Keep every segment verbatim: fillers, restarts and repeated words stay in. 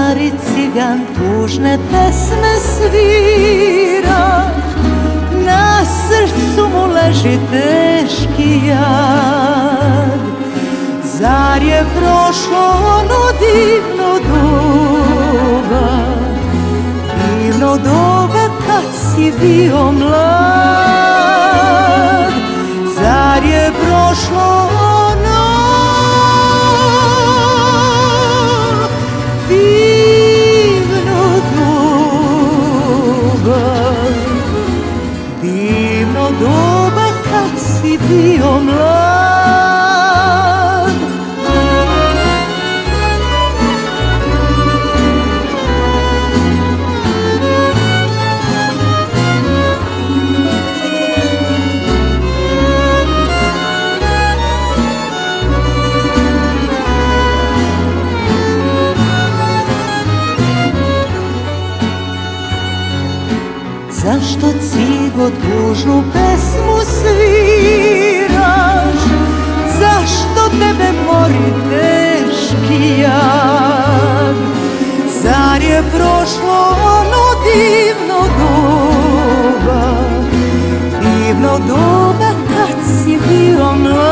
stari cigan tužne pesme svira, na srcu mu leži teški jad. Zar je prošlo ono divno doba, divno doba kad si bio mlad? Zar je prošlo ono divno doba, divno doba kad si bio mlad? Zašto cigo tužnu pesmu sviraš? Zašto tebe mori teški jad? Zar je prošlo ono divno doba, divno doba kad si bio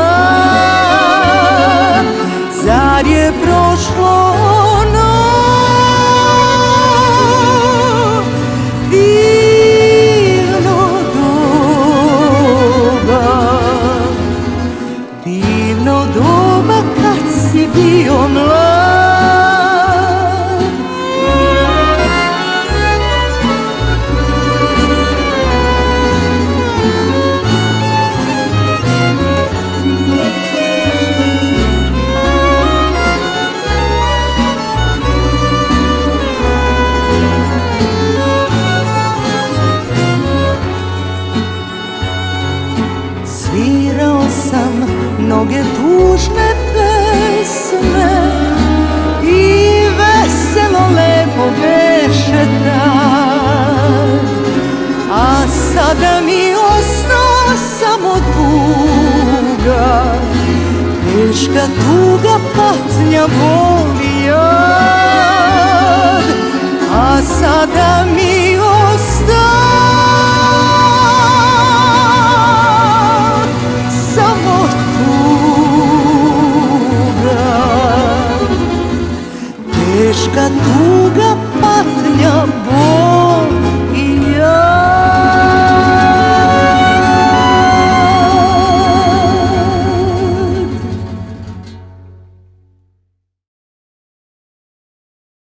mlad? Zar je prošlo ono divno doba kad si bio mlad? Svirao sam mnoge tužne pesme i veselo lepo beše tad, a sada mi ostao samo tuga, teška tuga, patnja, bol i jad. A sada mi